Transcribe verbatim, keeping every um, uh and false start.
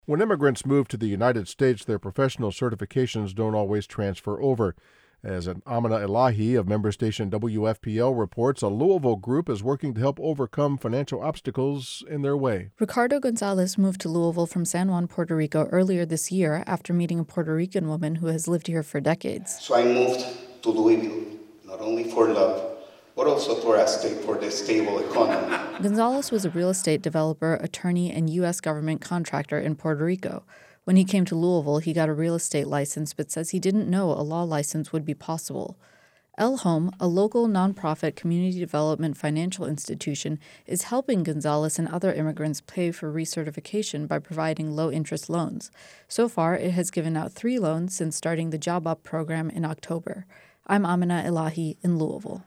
When immigrants move to the United States, their professional certifications don't always transfer over. As an Amina Elahi of member station W F P L reports, a Louisville group is working to help overcome financial obstacles in their way. Ricardo Gonzalez moved to Louisville from San Juan, Puerto Rico earlier this year after meeting a Puerto Rican woman who has lived here for decades. So I moved to Louisville, not only for love, but also for a sta- for the stable economy. Gonzalez was a real estate developer, attorney, and U S government contractor in Puerto Rico. When he came to Louisville, he got a real estate license, but says he didn't know a law license would be possible. El Home, a local nonprofit community development financial institution, is helping Gonzalez and other immigrants pay for recertification by providing low-interest loans. So far, it has given out three loans since starting the Job Up program in October. I'm Amina Elahi in Louisville.